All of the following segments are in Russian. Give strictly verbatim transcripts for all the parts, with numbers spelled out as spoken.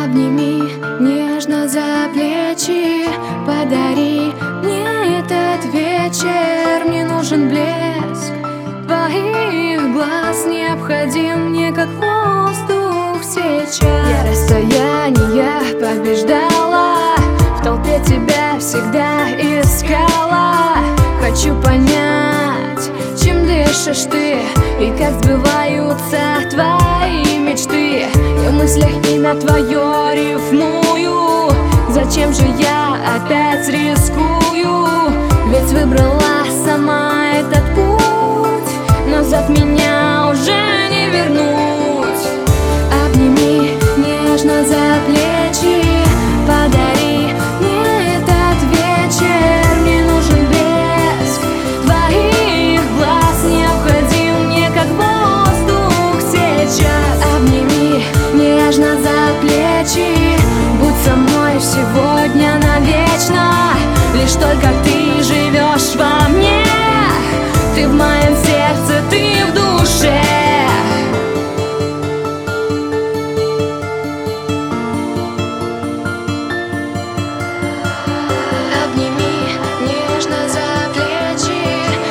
Обними нежно за плечи, подари мне этот вечер. Мне нужен блеск твоих глаз, необходим мне как воздух сейчас. Я расстояние побеждала, в толпе тебя всегда искала. Хочу понять, чем дышишь ты и как сбываются твои мечты. Я в мыслях имя твое рифмую. Зачем же я опять рискую? Ведь выбрала сама этот путь, назад меня уже не вернуть. Обними нежно за плечи, подари мне этот вечер. Мне нужен блеск твоих глаз, необходим мне как воздух сейчас. Обними нежно за плечи, будь со мной сегодня навечно. Лишь только ты живешь во мне, ты в моем сердце, ты в душе. Обними нежно за плечи.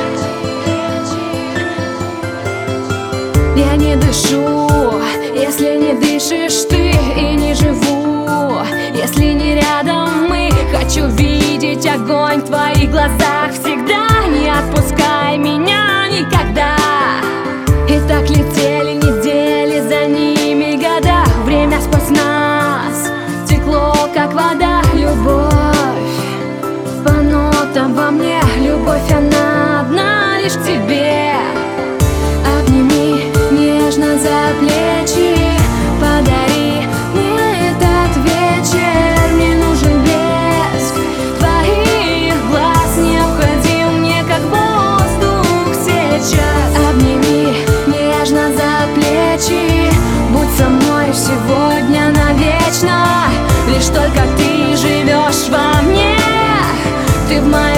Я не дышу, если не дышишь ты, и не живу, если не рядом мы. Хочу видеть огонь в твоих глазах всегда. Не отпускай меня никогда. И так летели недели, за ними года. Время сквозь нас текло, как вода. Любовь по нотам во мне, любовь она одна лишь к тебе. Обними нежно за плечи, подари мне этот вечер. Мне нужен блеск твоих глаз, необходим мне как воздух сейчас. Обними нежно за плечи, будь со мной сегодня навечно. Лишь только ты живешь во мне, ты в моей